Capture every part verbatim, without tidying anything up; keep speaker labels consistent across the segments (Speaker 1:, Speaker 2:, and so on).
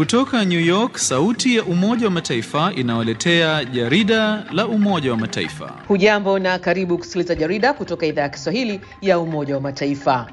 Speaker 1: Kutoka New York, sauti ya Umoja wa Mataifa inawaletea jarida la Umoja wa Mataifa.
Speaker 2: Hujambo na karibu kusikiliza jarida kutoka idhaa ya Kiswahili ya Umoja wa Mataifa.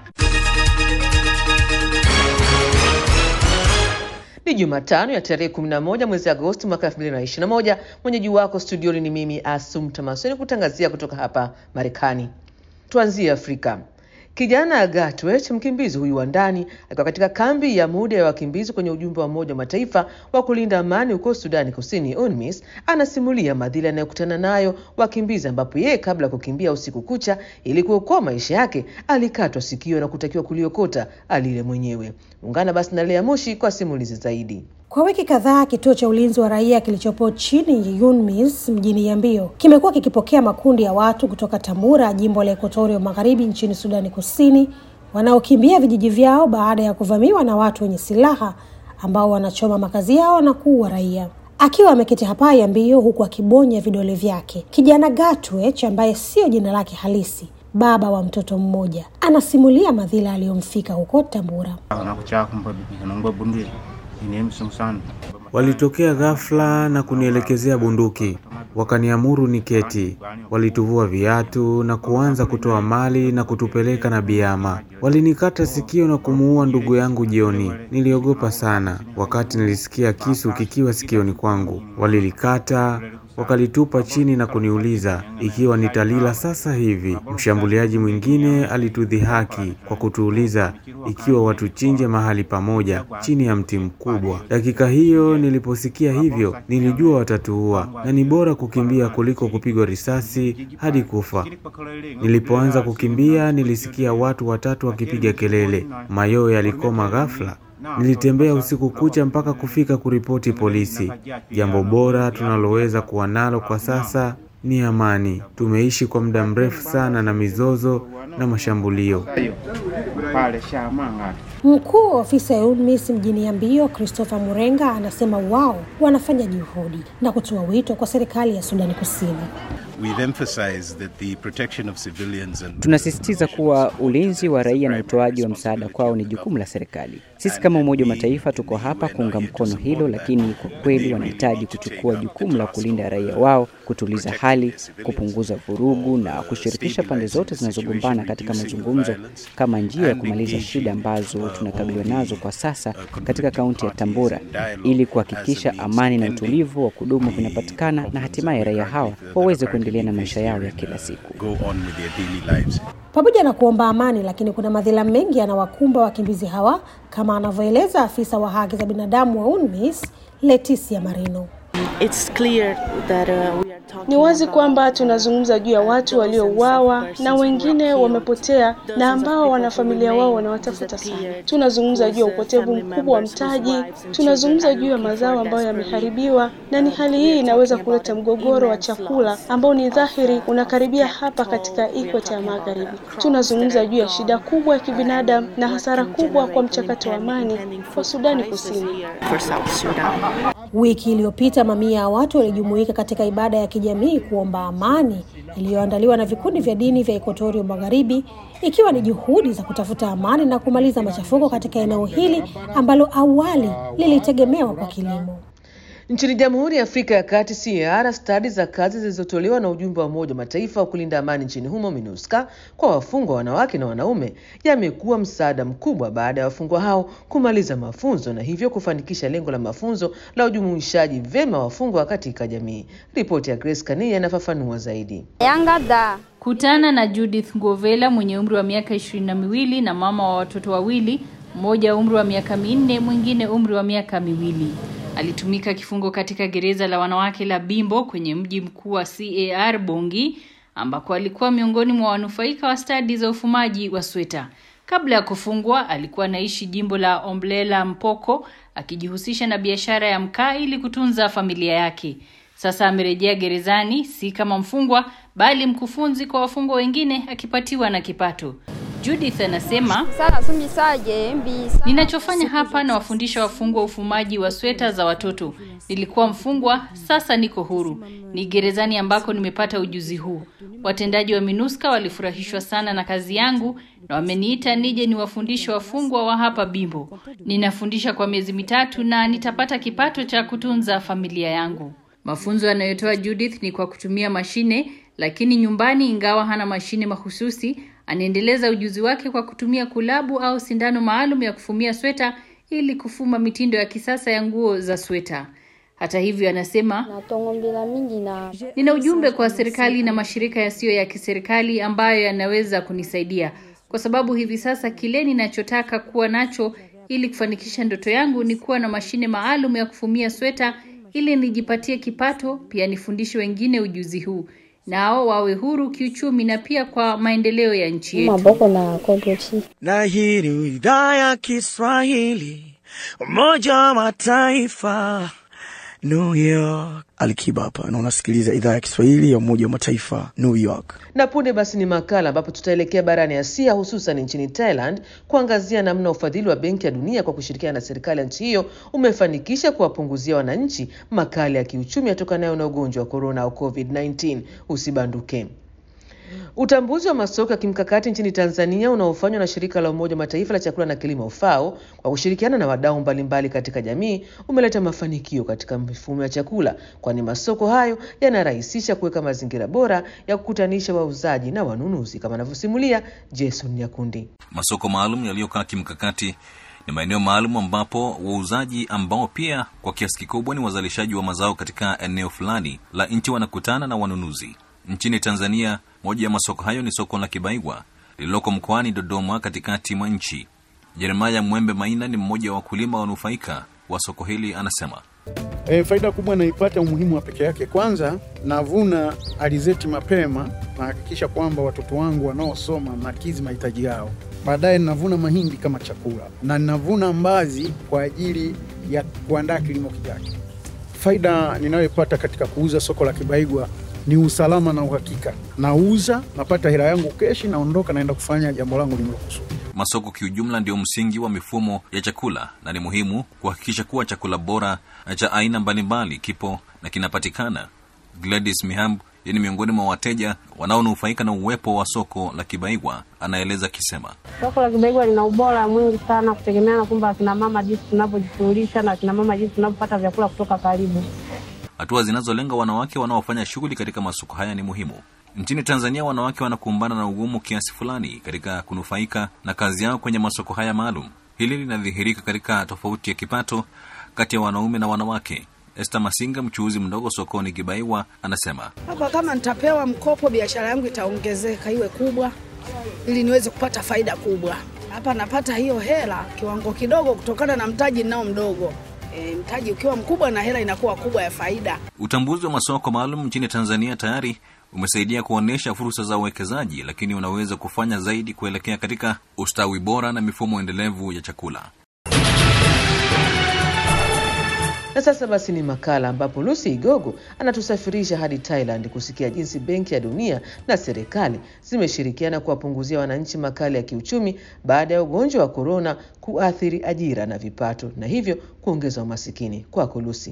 Speaker 2: Ni Jumatano ya tarehe kumi na moja mwezi Agosti mwaka elfu mbili na ishirini na moja. Mwenyeji wako studioni ni mimi Assumpta Massoi kutangazia kutoka hapa Marekani. Tuanzie Afrika. Kijana Gatwech, mkimbizi huyu wa ndani, akiwa katika kambi ya muda ya wakimbizi kwenye ujumbe wa Umoja wa Mataifa wa kulinda amani huko Sudani Kusini UNMISS, anasimulia madhila yanayokutana nayo wakimbizi, ambapo yeye kabla ya kukimbia usiku kucha ili kuokoa maisha yake alikatwa sikio na kutakiwa kuliokota alile mwenyewe. Ungana basi na Lea Moshi kwa simulizi zaidi.
Speaker 3: Kwa wiki kadhaa, kituo cha ulinzi wa raia kilichopo chini ya UNMISS mjini Yambio kimekuwa kikipokea makundi ya watu kutoka Tambura, jimbo la Equatoria Magharibi nchini Sudani Kusini, wanaokimbia vijiji vyao baada ya kuvamiwa na watu wenye silaha ambao wanachoma makazi yao na kuua raia. Akiwa ameketi hapa Yambio huku akibonya vidole vyake, kijana Gatwech, ambaye sio jina lake halisi, baba wa mtoto mmoja, anasimulia madhila aliyomfika huko Tambura.
Speaker 4: Walitokea ghafla na kunielekezea bunduki, wakaniamuru niketi. Walituvua viatu na kuanza kutoa mali na kutupeleka na biama. Walinikata sikio na kumuua ndugu yangu jioni. Niliogopa sana wakati nilisikia kisu kikiwa sikioni kwangu. Walilikata, wakalitupa chini na kuniuliza ikiwa nitalila sasa hivi. Mshambuliaji mwingine alitudhihaki kwa kutuuliza ikiwa watuchinje mahali pamoja chini ya mti mkubwa. Dakika hiyo niliposikia hivyo, nilijua watatuua na ni bora kukimbia kuliko kupigwa risasi hadi kufa. Nilipoanza kukimbia, nilisikia watu watatu wakipiga kelele. Mayowe yalikoma ghafla. Nilitembea usiku kucha mpaka kufika kuripoti polisi. Jambo bora tunaloweza kuwa nalo kwa sasa ni amani. Tumeishi kwa muda mrefu sana na mizozo na mashambulio.
Speaker 3: Mkuu wa ofisi ya UNMISS mjini Yambio, Christopher Murenga, anasema wao wanafanya juhudi na kutoa wito kwa serikali ya Sudani Kusini.
Speaker 5: Tunasisitiza kuwa ulinzi wa raia na utoaji wa msaada kwao ni jukumu la serikali. Sisi kama Umoja wa Mataifa tuko hapa kuunga mkono hilo, lakini kwa kweli wanahitaji kuchukua jukumu la kulinda raia wao, kutuliza hali, kupunguza vurugu na kushirikisha pande zote zinazogombana katika mazungumzo kama njia ya kumaliza shida ambazo tunakabiliwa nazo kwa sasa katika kaunti ya Tambura, ili kuhakikisha amani na utulivu wa kudumu vinapatikana na hatimaye raia hawa waweze kuendelea na maisha yao ya kila siku.
Speaker 3: Pamoja na kuomba amani, lakini kuna madhila mengi yanawakumba wakimbizi hawa, kama anavyoeleza afisa wa haki za binadamu wa UNMISS, Leticia Marino.
Speaker 6: It's clear that, uh, we are talking. Ni wazi kwamba tunazungumza juu ya watu waliouawa na wengine wamepotea na ambao wana familia wao wanawatafuta sana. Tunazungumza juu ya upotevu mkubwa wa mtaji, tunazungumza juu ya mazao ambayo yameharibiwa, na ni hali hii inaweza kuleta mgogoro wa chakula ambao ni dhahiri unakaribia hapa katika Equatorial Magharibi. Tunazungumza juu ya shida kubwa ya kibinadamu na hasara kubwa kwa mchakato wa amani kwa Sudani Kusini.
Speaker 3: Wiki iliyopita mamia ya watu walijumuika katika ibada ya kijamii kuomba amani iliyoandaliwa na vikundi vya dini vya Equatoria Magharibi, ikiwa ni juhudi za kutafuta amani na kumaliza machafuko katika eneo hili ambalo awali lilitegemewa kwa kilimo.
Speaker 2: Nchini Jamhuri ya Afrika ya Kati, C A R, stadi za kazi zilizotolewa na ujumbe wa Umoja wa Mataifa wa kulinda amani nchini humo MINUSCA kwa wafungwa wanawake na wanaume yamekuwa msaada mkubwa baada ya wafungwa hao kumaliza mafunzo na hivyo kufanikisha lengo la mafunzo la ujumuishaji vema wafungwa katika jamii. Ripoti ya Grace Kania inafafanua zaidi.
Speaker 7: Kutana na Judith Ngovela mwenye umri wa miaka ishirini na miwili na mama wa watoto wawili, mmoja umri wa miaka minne, mwingine umri wa miaka miwili. Alitumika kifungo katika gereza la wanawake la Bimbo kwenye mji mkuu wa C A R Bongi, ambako alikuwa miongoni mwa wanufaika wa stadi za ufumaji wa sweta. Kabla ya kufungwa, alikuwa anaishi jimbo la Omblela Mpoko, akijihusisha na biashara ya mkaa ili kutunza familia yake. Sasa amerejea gerezani, si kama mfungwa, bali mkufunzi kwa wafungwa wengine, akipatiwa na kipato. Judith anasema, ninachofanya hapa na wafundisha wafungwa ufumaji wa sweta za watoto. Nilikuwa mfungwa, sasa niko huru. Ni gerezani ambako nimepata ujuzi huu. Watendaji wa MINUSCA walifurahishwa sana na kazi yangu na wameniita nije niwafundishe wafungwa wa hapa Bimbo. Ninafundisha kwa miezi mitatu na nitapata kipato cha kutunza familia yangu. Mafunzo yanayotoa Judith ni kwa kutumia mashine, lakini nyumbani ingawa hana mashine mahususi, anaendeleza ujuzi wake kwa kutumia kulabu au sindano maalum ya kufumia sweta ili kufuma mitindo ya kisasa ya nguo za sweta. Hata hivyo anasema, nina ujumbe kwa serikali na mashirika yasiyo ya kiserikali ambayo yanaweza kunisaidia. Kwa sababu hivi sasa kile ninachotaka kuwa nacho ili kufanikisha ndoto yangu ni kuwa na mashine maalum ya kufumia sweta ili nijipatie kipato, pia nifundishe wengine ujuzi huu. Nao wawe huru kiuchumi na pia kwa maendeleo ya nchi yetu.
Speaker 8: Na hii ni idhaa ya Kiswahili, Umoja wa Mataifa, New York. Alikiba hapa na unasikiliza idhaa ya Kiswahili ya Umoja wa Mataifa, New York.
Speaker 2: Na punde basi ni makala ambapo tutaelekea barani Asia, hususan nchini Thailand, kuangazia namna ufadhili wa Benki ya Dunia kwa kushirikiana na serikali ya nchi hiyo umefanikisha kuwapunguzia wananchi makali ya kiuchumi yatokanayo na ugonjwa wa corona au covid kumi na tisa. Usibanduke. Utambuzi wa masoko ya kimkakati nchini Tanzania unaofanywa na shirika la Umoja wa Mataifa la chakula na kilimo FAO kwa kushirikiana na wadau mbalimbali katika jamii umeleta mafanikio katika mifumo ya chakula, kwani masoko hayo yanarahisisha kuweka mazingira bora ya kukutanisha wauzaji na wanunuzi, kama anavyosimulia Jason Nyakundi.
Speaker 9: Masoko maalum yaliyokaa kimkakati ni maeneo maalum ambapo wauzaji ambao pia kwa kiasi kikubwa ni wazalishaji wa mazao katika eneo fulani la nchi wanakutana na wanunuzi. Nchini Tanzania, moja ya masoko hayo ni soko la Kibaigwa lililoko mkoani Dodoma katikati mwa nchi. Jeremiah Mwembe Maina ni mmoja wa wakulima wanufaika wa soko hili, anasema.
Speaker 10: E, faida kubwa naipata umuhimu wa peke yake. Kwanza, navuna alizeti mapema na hakikisha kwamba watoto wangu wanaosoma nakizi mahitaji yao. Baadaye ninavuna mahindi kama chakula na ninavuna mbazi kwa ajili ya kuandaa kilimo kijacho. Faida ninayopata katika kuuza soko la Kibaigwa ni usalama na uhakika. Nauza, napata hela yangu keshi, naondoka naenda kufanya jambo langu nililokusudia.
Speaker 9: Masoko kiujumla ndio msingi wa mifumo ya chakula na ni muhimu kuhakikisha kuwa chakula bora cha aina mbalimbali kipo na kinapatikana. Gladys Mihamb ni miongoni mwa wateja wanaonufaika na uwepo wa soko la Kibaigwa, anaeleza kisema.
Speaker 11: Soko la Kibaigwa lina ubora mwingi sana kutegemea na kwamba kina mama jinsi tunapojishughulisha na kina mama jinsi tunapopata vyakula kutoka karibu.
Speaker 9: Hatua zinazolenga wanawake wanaofanya shughuli katika masoko haya ni muhimu. Nchini Tanzania, wanawake wanakumbana na ugumu kiasi fulani katika kunufaika na kazi yao kwenye masoko haya maalum. Hili linadhihirika katika tofauti ya kipato kati ya wanaume na wanawake. Esther Masinga, mchuuzi mdogo sokoni Kibaigwa, anasema,
Speaker 12: hapa kama nitapewa mkopo biashara yangu itaongezeka iwe kubwa ili niweze kupata faida kubwa. Hapa napata hiyo hela kiwango kidogo kutokana na mtaji nao mdogo. E, mtaji ukiwa mkubwa na hela inakuwa kubwa ya faida.
Speaker 9: Utambuzi wa masoko maalum nchini Tanzania tayari umesaidia kuonesha fursa za uwekezaji, lakini unaweza kufanya zaidi kuelekea katika ustawi bora na mifumo endelevu ya chakula.
Speaker 2: Na sasa basi ni makala ambapo Lucy Igogo anatusafirisha hadi Thailand kusikia jinsi Benki ya Dunia na serikali zimeshirikiana kuwapunguzia wananchi makali ya kiuchumi baada ya ugonjwa wa corona kuathiri ajira na vipato na hivyo kuongeza umasikini. Kwako Lucy.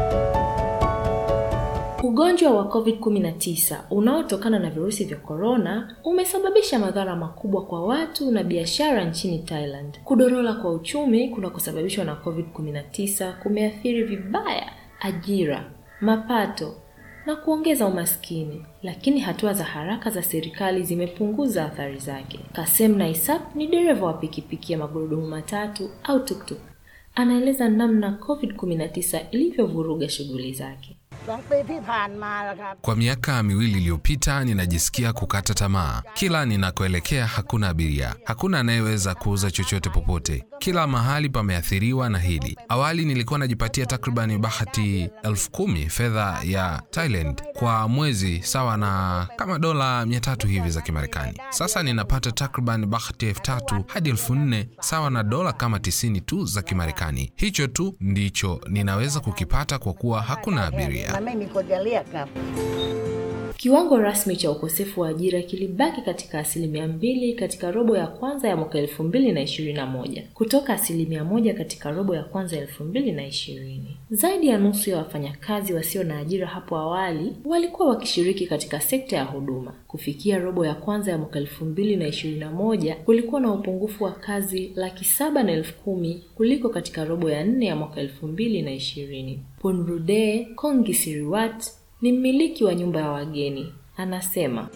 Speaker 13: Ugonjwa wa covid kumi na tisa unaotokana na virusi vya corona umesababisha madhara makubwa kwa watu na biashara nchini Thailand. Kudorora kwa uchumi kunakosababishwa na covid kumi na tisa kumeathiri vibaya ajira, mapato na kuongeza umaskini, lakini hatua za haraka za serikali zimepunguza athari zake. Kasem Naisap ni dereva wa pikipiki ya magurudumu matatu au tuktuk. Anaeleza namna covid kumi na tisa ilivyovuruga shughuli zake.
Speaker 14: Kwa miaka miwili iliyopita ninajisikia kukata tamaa. Kila ninakoelekea hakuna abiria. Hakuna anayeweza kuuza chochote popote. Kila mahali pameathiriwa na hili. Awali nilikuwa najipatia takribani bahati elfu kumi fedha ya Thailand kwa mwezi, sawa na kama dola mia tatu hivi za Kimarekani. Sasa ninapata takribani bahati elfu tatu hadi elfu nne sawa na dola kama tisini tu za Kimarekani. Hicho tu ndicho ninaweza kukipata kwa kuwa hakuna abiria.
Speaker 13: Kiwango rasmi cha ukosefu wa ajira kilibaki katika asilimia mbili katika robo ya kwanza ya mwaka elfu mbili na ishirini na moja kutoka asilimia moja katika robo ya kwanza ya elfu mbili na ishirini. Zaidi ya nusu ya wafanyakazi wasio na ajira hapo awali walikuwa wakishiriki katika sekta ya huduma. Kufikia robo ya kwanza ya mwaka elfu mbili na ishirini na moja kulikuwa na upungufu wa kazi laki saba na elfu kumi kuliko katika robo ya nne ya mwaka elfu mbili na ishirini. Ponrude Kongisiriwat ni mmiliki wa nyumba ya wageni. Anasema,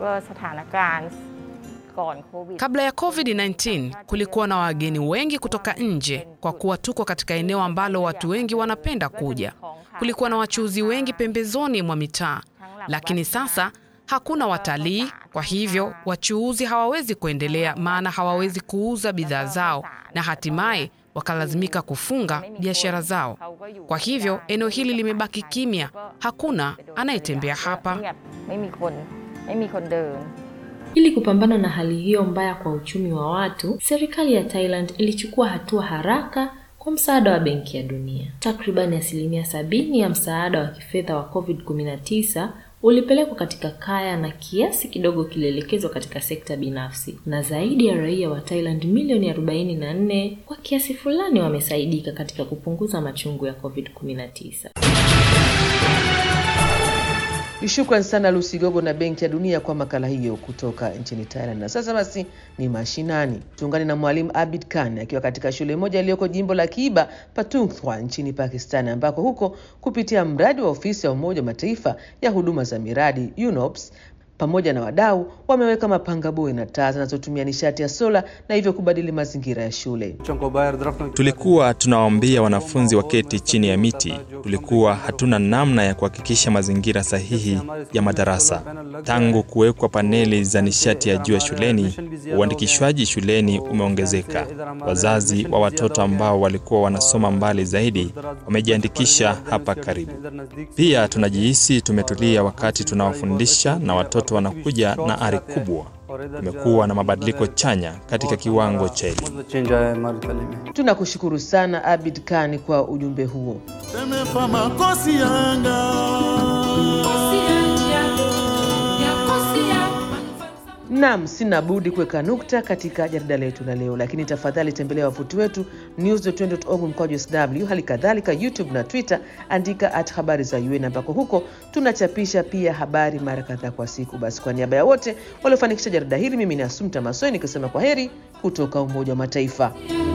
Speaker 15: kabla ya covid kumi na tisa kulikuwa na wageni wengi kutoka nje kwa kuwa tuko katika eneo ambalo watu wengi wanapenda kuja. Kulikuwa na wachuuzi wengi pembezoni mwa mitaa, lakini sasa hakuna watalii, kwa hivyo wachuuzi hawawezi kuendelea maana hawawezi kuuza bidhaa zao na hatimaye wakalazimika kufunga biashara zao. Kwa hivyo eneo hili limebaki kimya, hakuna anayetembea hapa.
Speaker 13: Ili kupambana na hali hiyo mbaya kwa uchumi wa watu, serikali ya Thailand ilichukua hatua haraka kwa msaada wa Benki ya Dunia. Takriban asilimia sabini ya msaada wa kifedha wa covid kumi na tisa ulipelekwa katika kaya na kiasi kidogo kilielekezwa katika sekta binafsi. Na zaidi ya raia wa Thailand milioni arobaini na nne kwa kiasi fulani wamesaidika katika kupunguza machungu ya covid kumi na tisa.
Speaker 2: Shukrani sana Lucy Gogo na Benki ya Dunia kwa makala hiyo kutoka nchini Thailand. Na sasa basi ni mashinani. Tuungane na mwalimu Abid Khan akiwa katika shule moja iliyoko jimbo la Khyber Pakhtunkhwa nchini Pakistan, ambako huko kupitia mradi wa ofisi ya Umoja wa Mataifa ya huduma za miradi U N O P S pamoja na wadau wameweka mapanga boi na taa zinazotumia nishati ya sola na hivyo kubadili mazingira ya shule.
Speaker 16: Tulikuwa tunawaambia wanafunzi waketi chini ya miti. Tulikuwa hatuna namna ya kuhakikisha mazingira sahihi ya madarasa. Tangu kuwekwa paneli za nishati ya jua shuleni, uandikishwaji shuleni umeongezeka. Wazazi wa watoto ambao walikuwa wanasoma mbali zaidi wamejiandikisha hapa karibu. Pia tunajihisi tumetulia wakati tunawafundisha na watoto wanakuja na ari kubwa. Tumekuwa na mabadiliko chanya katika kiwango cha elimu.
Speaker 2: Tunakushukuru sana Abid Khan kwa ujumbe huo. Naam, sina budi kuweka nukta katika jarida letu la leo, lakini tafadhali tembelea wavuti wetu news dot un dot org mkwaju S W, hali kadhalika YouTube na Twitter andika at habari za U N, ambako huko tunachapisha pia habari mara kadhaa kwa siku. Basi kwa niaba ya wote waliofanikisha jarida hili, mimi ni Asumta Masoi nikisema kwa heri kutoka Umoja wa Mataifa.